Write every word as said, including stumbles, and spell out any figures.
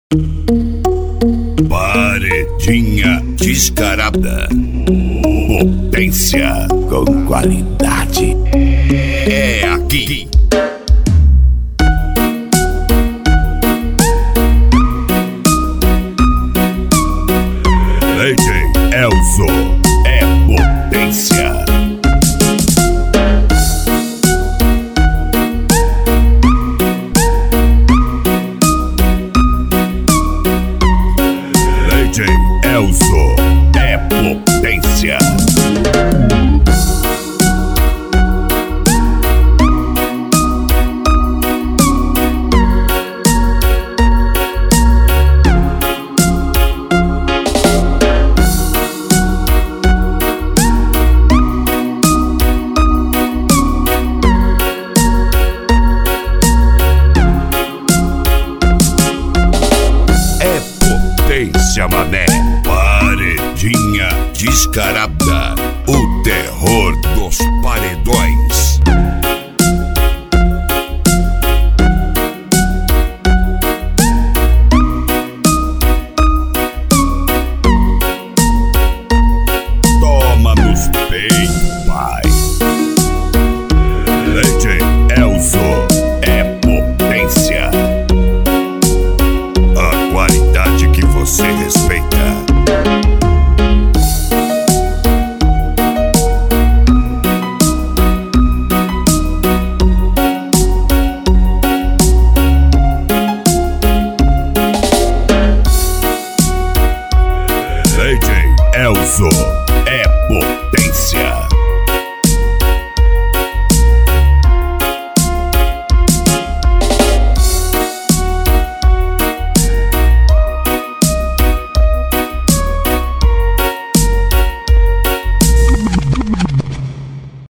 Paredinha descarada. Potência com qualidade. É aqui. D J Elzo é potência. D J Elzo é potência. Potência, mané. Paredinha descarada. O terror dos paredões. Toma nos peitos, pai. D J Elzo é potência. A qualidade que você respeita. D J Elzo é potência.